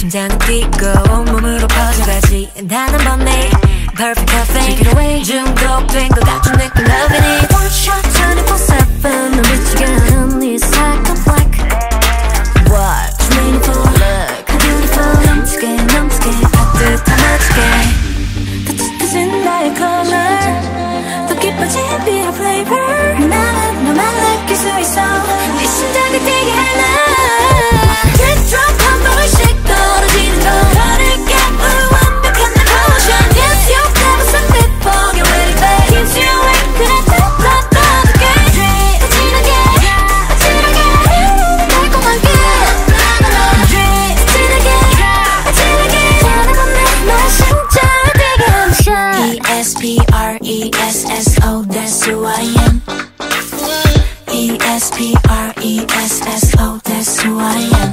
심장은 뛰고 온몸으로 퍼져가지 단 한 번에 Perfect caffeine Take it away 중독된 것 같은 느낌 Loving it One shot 24/7 넌 미치게 하는 네 second black What you waiting for Look how beautiful 넘치게 넘치게 따뜻한 멋지게 touching 나의 color 더 깊어진 bitter flavor 나는 너만 느낄 수 있어 네 심장을 뛰게 하나 Drip drop 한 번씩 떨어지는 거 다를게 물 완벽한 내 potion Yes you've never seen before Get ready babe Keeps you awake 그래 따뜻하게 Drip 진하게 진하게 달콤하게 Drip 진하게 진하게 전해보내 너의 심장을 뛰게 하는 shot E-S-P-R-E-S-S-O That's who I am E-S-P-R-E-S-S-O That's who I am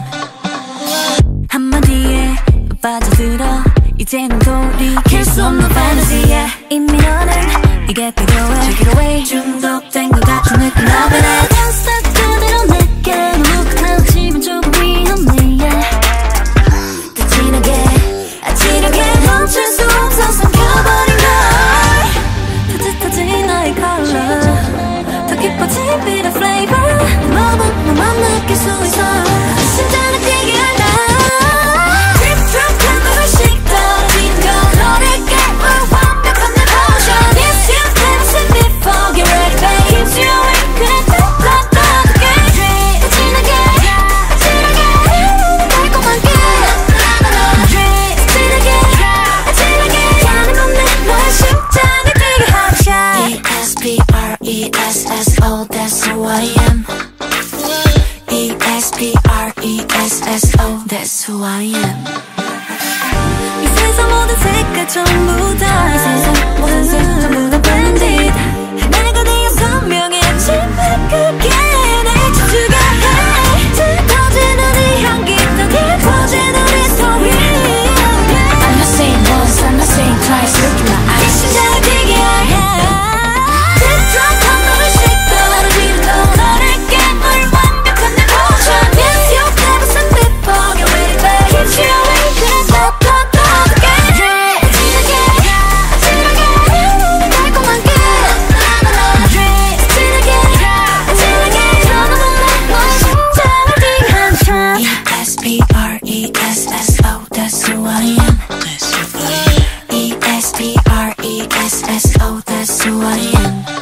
한마디에 빠져들어 이제는 돌이킬 수 없는 fantasy에 이미 너는 이게 필요해 Take it away 중독된 것 같은 느낌 Loving it Can't stop 그대로 내게 너무 크다지만 조금 위험해 더 진하게 진하게 멈출 수 없어 삼켜버린 걸 따뜻해진 너의 color 더 깊어진 bitter flavor 너만 너만 느낄 수 있어 심장을 뛰게 한다 Drip drop 한 번씩 떨어지는 건 너에게 완벽한 내 potion Yes you've never seen before Get ready babe Keeps you awake 그래 따뜻하게 Drip 진하게 진하게 달콤하게 Drip 진하게 진하게 전해보내 너의 심장을 뛰게 하는 shot E-S-P-R-E-S-S-O That's who I am E-S-P-R-E-S-S-O That's who I am 이 세상 모든 색깔 전부 다 이 세상 모든 색 전부 다 blended 내가 되어 선명해지만 그게 날 춤추게 해 짙어지는 이 향기 더 깊어지는 이 소리 I'm not saying once, I'm not saying twice Look in my eyes 이 심장을 뛰게 해 Drip drop 한 번씩 떨어지는 건 너에게 물 완벽한 내 potion Yes you've never seen before Get ready babe Keeps you awake 그래 따뜻하게 Drip 진하게 진하게 달콤하게 Drip 진하게 진하게 전해보내 너의 심장을 뛰게 하는 shot E-S-P-R-E-S-S-O That's who I am E-S-P-R-E-S-S-O That's who I am